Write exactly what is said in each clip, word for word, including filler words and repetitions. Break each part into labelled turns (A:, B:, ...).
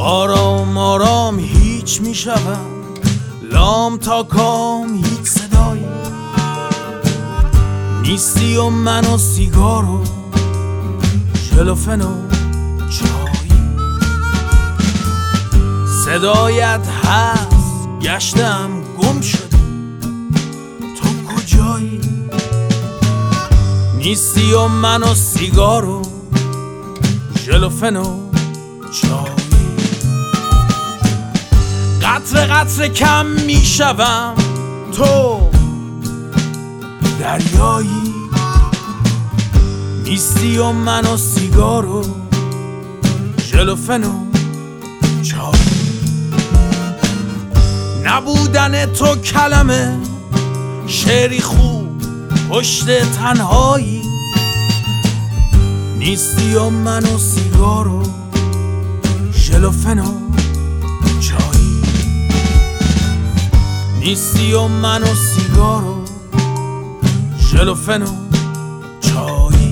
A: آرام آرام هیچ میشوم، لام تا کام هیچ صدایی نیستی و من و سیگار و ژلوفن و چایی. صدایت هست گشتم گم شدی، تو کجایی؟ نیستی و من و سیگار و ژلوفن و چایی. قطره قطره کم میشوم، تو دریایی. نیستی و من و سیگار و ژلوفن و چایی. نبودن تو کلمه شعری خوب پشت تنهایی. نیستی و من و سیگار و ژلوفن و چایی. نیستی و من و سیگار و ژلوفن و چایی.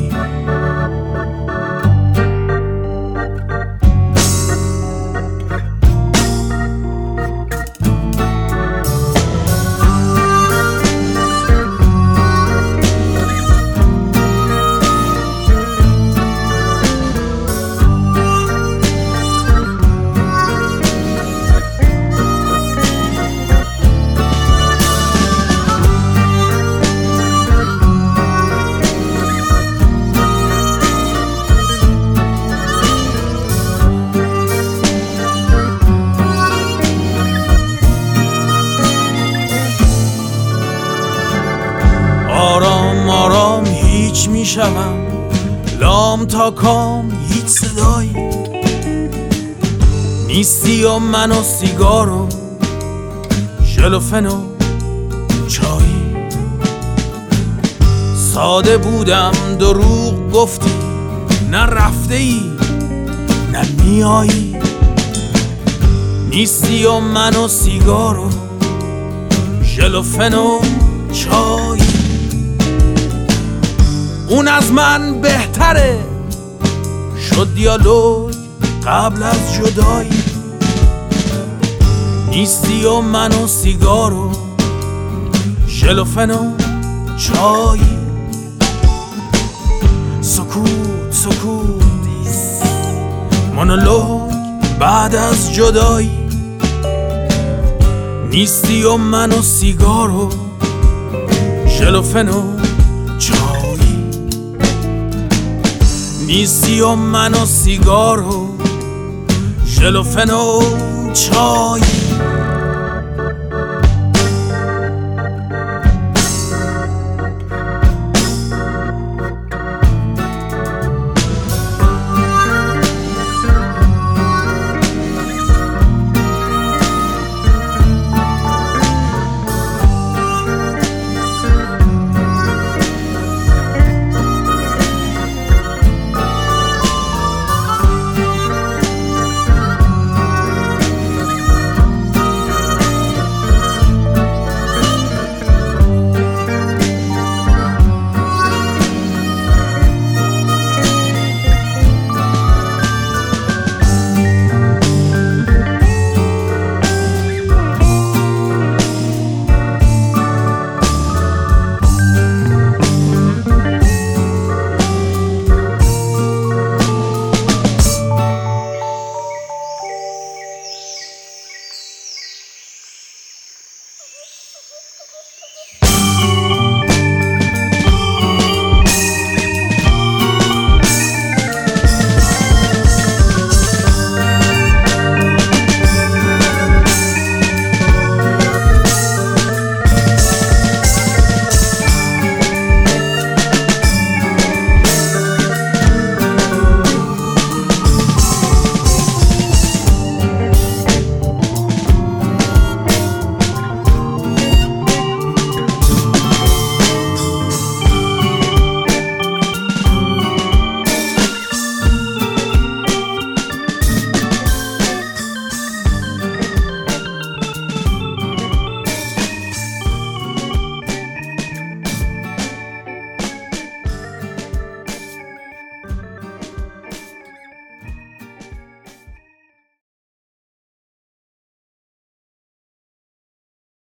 A: آرام آرام هیچ میشوم، لام تا کام هیچ صدایی نیستی و من و سیگار و ژلوفن و چایی. ساده بودم دروغ گفتی، نه رفته ای نه میایی. نیستی و من و سیگار و ژلوفن و چایی. اون از من بهتره شد دیالوگ قبل از جدایی. نیستی و من و سیگار و ژلوفن و چایی. سکوت سکوت مونولوگ بعد از جدایی. نیستی و من و سیگار و ژلوفن و چایی. نیستی و من و سیگار و ژلوفن و چایی.